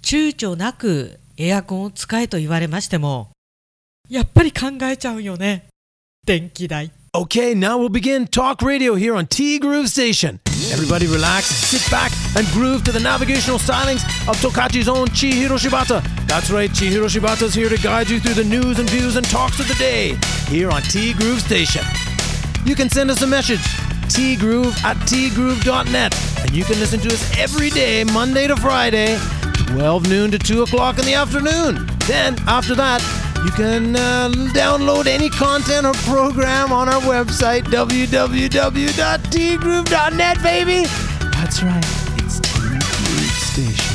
躊躇なくエアコンを使えと言われましても、やっぱり考えちゃうよね。電気代。 Okay, now we'll begin Talk Radio here on T Groove Station. Everybody relax, sit back, and groove to the navigational stylings of Tokachi's own Chihiro Shibata. That's right, Chihiro Shibata's here to guide you through the news and views and talks of the day here on T Groove Station. You can send us a message, tgroove@tgroove.net, and you can listen to us every day, Monday to Friday, 12 noon to 2 o'clock in the afternoon. Then, after that, you can download any content or program on our website, www.tgroove.net, baby! That's right, it's T Groove Station.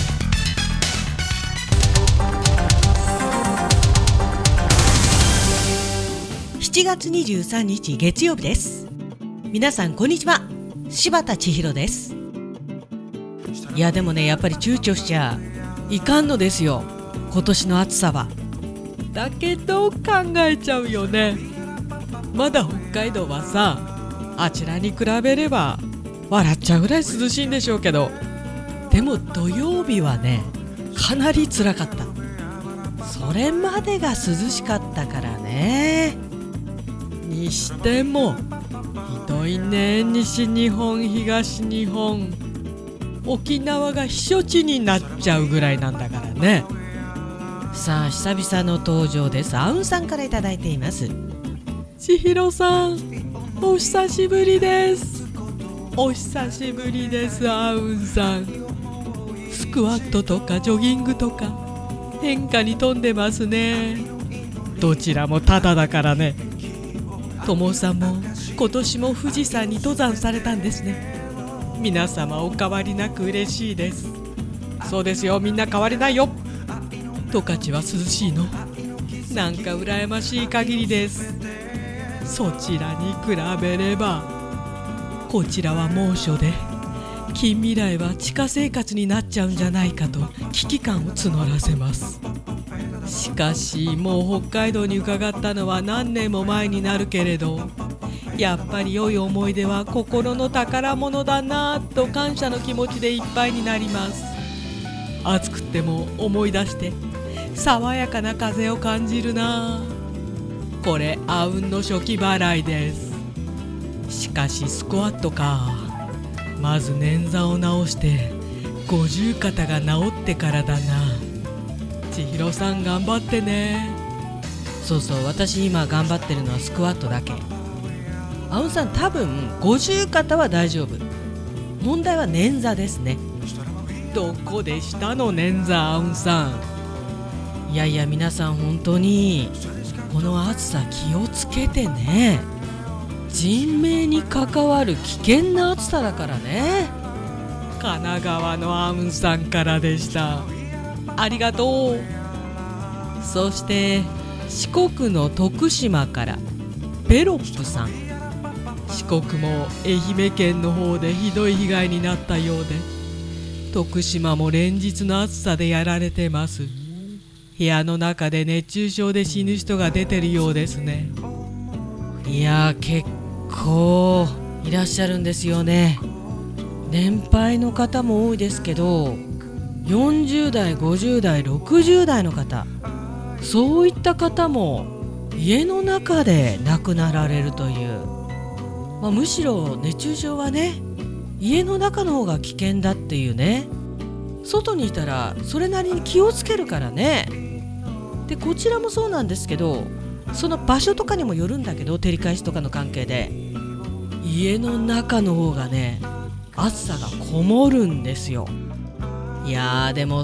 7月23日月曜日です。皆さんこんにちは。柴田千尋です。いやでもね、やっぱり躊躇しちゃいかんのですよ、今年の暑さは。だけど考えちゃうよね。まだ北海道はさ、あちらに比べれば笑っちゃうぐらい涼しいんでしょうけど、でも土曜日はね、かなり辛かった。それまでが涼しかったからね。にしてもひどいね。西日本、東日本、沖縄が避暑地になっちゃうぐらいなんだからね。さあ久々の登場です。あうんさんからいただいています。千尋さん、お久しぶりです。お久しぶりです。あうんさん、スクワットとかジョギングとか変化に富んでますね。どちらもタダだからね。ともさんも今年も富士山に登山されたんですね。皆様お変わりなく嬉しいです。そうですよ、みんな変わりないよ。十勝は涼しいの？なんか羨ましい限りです。そちらに比べればこちらは猛暑で、近未来は地下生活になっちゃうんじゃないかと危機感を募らせます。しかしもう北海道に伺ったのは何年も前になるけれど、やっぱり良い思い出は心の宝物だなぁと感謝の気持ちでいっぱいになります。暑くても思い出して爽やかな風を感じるな。これあうんの初期払いです。しかしスクワットか。まず捻挫を治して五十肩が治ってからだな。千尋さん頑張ってね。そうそう、私今頑張ってるのはスクワットだけ。あうんさん多分五十肩は大丈夫。問題は捻挫ですね。どこでしたの捻挫、あうんさん。いやいや皆さん本当にこの暑さ気をつけてね。人命に関わる危険な暑さだからね。神奈川のあうんさんからでした。ありがとう。そして四国の徳島からペロップさん。四国も愛媛県の方でひどい被害になったようで、徳島も連日の暑さでやられてます。部屋の中で熱中症で死ぬ人が出てるようですね。いや結構いらっしゃるんですよね。年配の方も多いですけど、40代、50代、60代の方、そういった方も家の中で亡くなられるという、むしろ熱中症はね、家の中の方が危険だっていうね。外にいたらそれなりに気をつけるからね。でこちらもそうなんですけど、その場所とかにもよるんだけど、照り返しとかの関係で家の中の方がね、暑さがこもるんですよ。いやーでも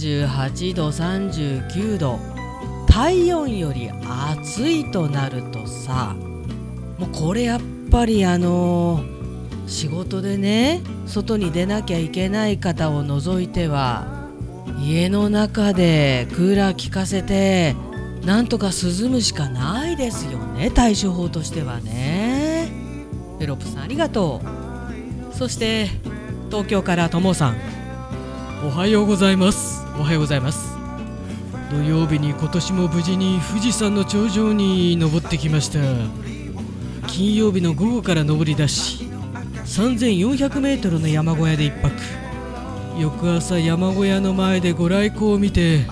38度39度体温より暑いとなるとさ、もうこれやっぱり仕事でね、外に出なきゃいけない方を除いては家の中でクーラー効かせてなんとか涼むしかないですよね、対処法としてはね。ペロップさんありがとう。そして東京からともさん、おはようございます。おはようございます。土曜日に今年も無事に富士山の頂上に登ってきました。金曜日の午後から登り出し、3400メートルの山小屋で一泊。 翌朝山小屋の前でご来光を見て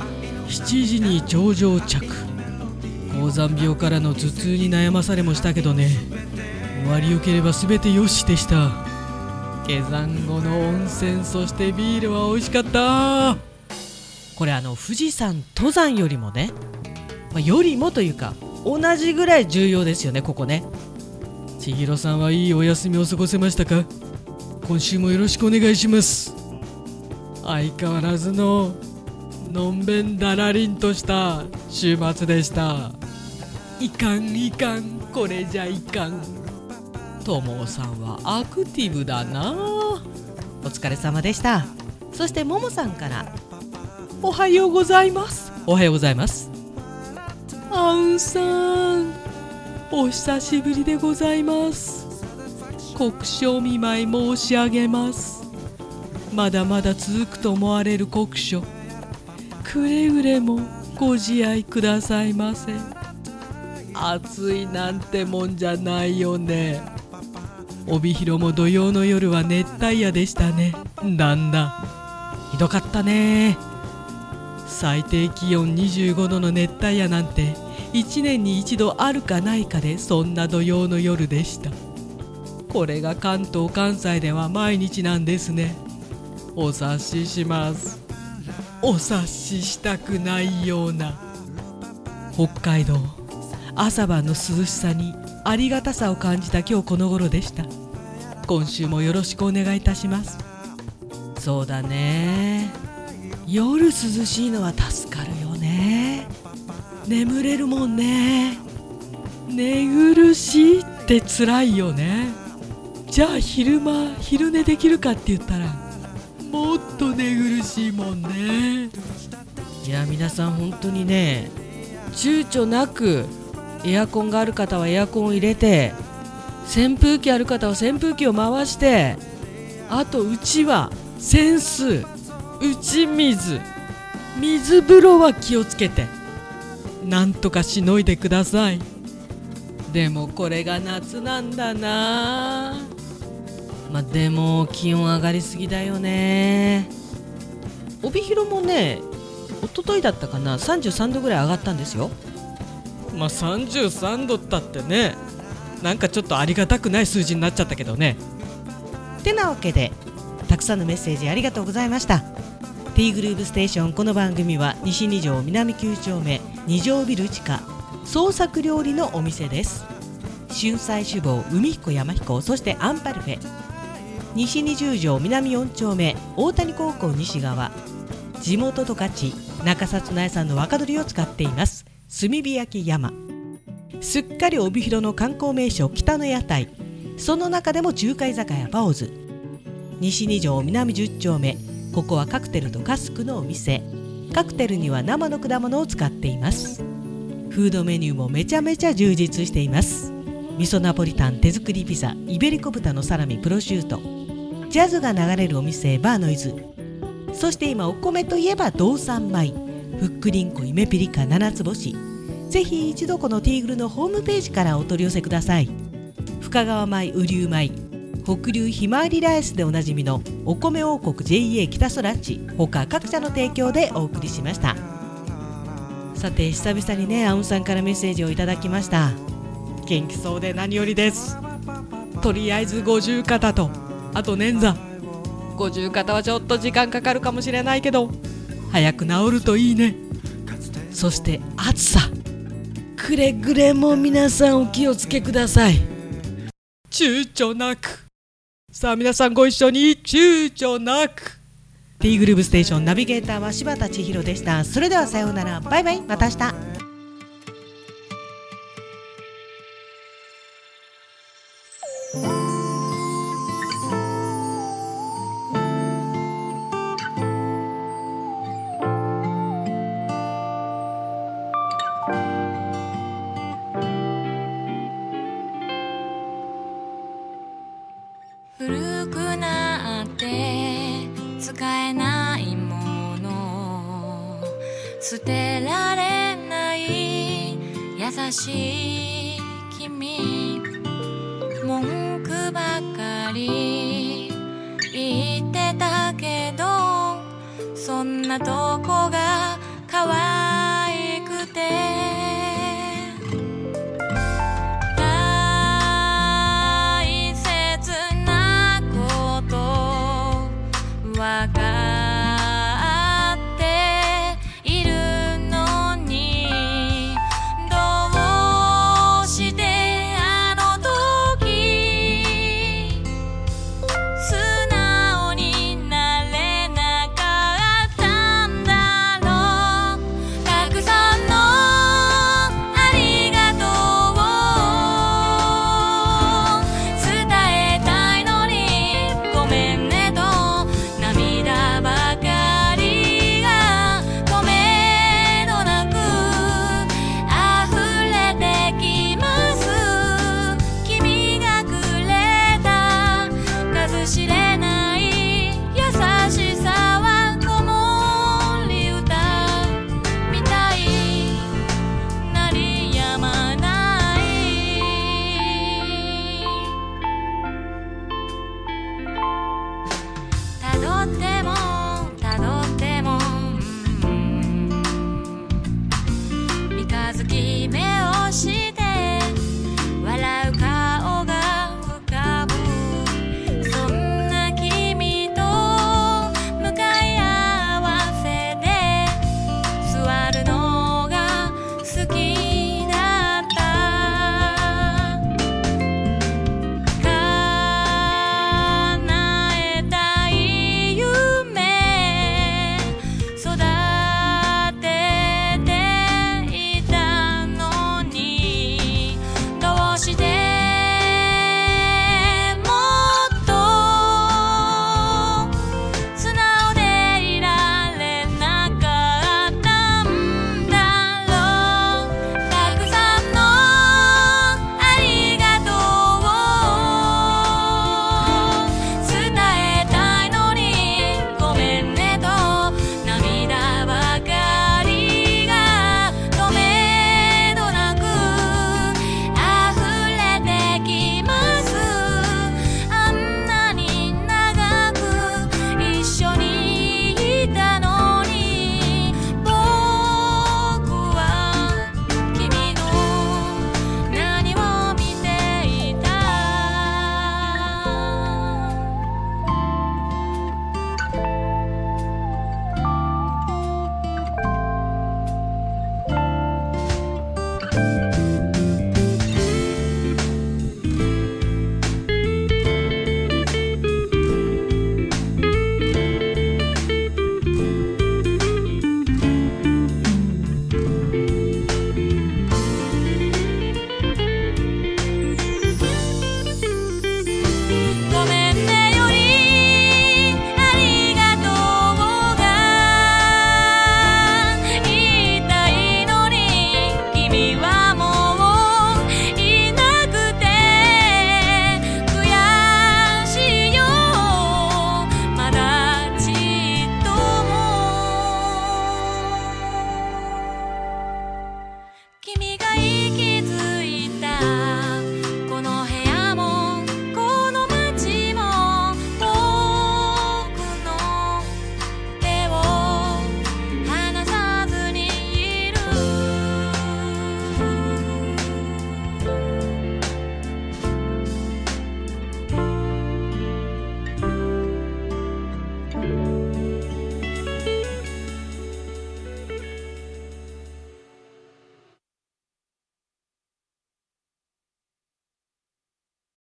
7時に頂上着。高山病からの頭痛に悩まされもしたけどね、終わりよければ全てよしでした。下山後の温泉、そしてビールは美味しかった。これ富士山登山よりもね、よりもというか同じぐらい重要ですよね、ここね。千尋さんはいいお休みを過ごせましたか？今週もよろしくお願いします。相変わらずののんべんだらりんとした週末でした。いかんいかん、これじゃいかん。ともさんはアクティブだな。お疲れ様でした。そしてももさんから、おはようございます。おはようございます。あんさん、お久しぶりでございます。国書見舞い申し上げます。まだまだ続くと思われる国書、くれぐれもご自愛くださいませ。暑いなんてもんじゃないよね。帯広も土曜の夜は熱帯夜でしたね。だんだんひどかったね。最低気温25度の熱帯夜なんて1年に一度あるかないかで、そんな土曜の夜でした。これが関東関西では毎日なんですね。お察しします。お察ししたくないような。北海道朝晩の涼しさにありがたさを感じた今日この頃でした。今週もよろしくお願いいたします。そうだね、夜涼しいのは助かるよね。眠れるもんね。寝苦しいって辛いよね。じゃあ昼寝できるかって言ったらもっと寝苦しいもんね。いや皆さん本当にね、躊躇なくエアコンがある方はエアコンを入れて、扇風機ある方は扇風機を回して、あとうちは扇子、打ち水風呂は気をつけてなんとかしのいでください。でもこれが夏なんだな。でも気温上がりすぎだよね。帯広もね、一昨日だったかな、33度ぐらい上がったんですよ。33度ったってね、なんかちょっとありがたくない数字になっちゃったけどね。てなわけで、たくさんのメッセージありがとうございました。 T グルーヴステーション、この番組は西2条南9丁目2条ビル地下創作料理のお店です。春菜酒坊海彦山彦、そしてアンパルフェ、西20条南4丁目大谷高校西側、地元十勝中札内産の若鶏を使っています炭火焼き山。すっかり帯広の観光名所北の屋台、その中でも中華居酒屋バオズ、西2条南10丁目、ここはカクテルとカスクのお店。カクテルには生の果物を使っています。フードメニューもめちゃめちゃ充実しています。味噌ナポリタン、手作りピザ、イベリコ豚のサラミ、プロシュート、ジャズが流れるお店バーノイズ、そして今お米といえば道産米、ふっくりんこイメピリカ7つ星。ぜひ一度このティーグルのホームページからお取り寄せください。深川米、雨竜米、北流ひまわりライスでおなじみのお米王国 JA 北空地、他各社の提供でお送りしました。さて久々にね、アウンさんからメッセージをいただきました。元気そうで何よりです。とりあえず五十肩と、あと捻挫。五十肩はちょっと時間かかるかもしれないけど早く治るといいね。そして暑さ、くれぐれも皆さんお気をつけください。躊躇なく。さあ皆さんご一緒に躊躇なく。 T グルーヴステーションナビゲーターは柴田千尋でした。それではさようなら、バイバイ、また明日。 古くなって使えないもの、捨てられない優しい君、文句ばかり言ってたけどなとこが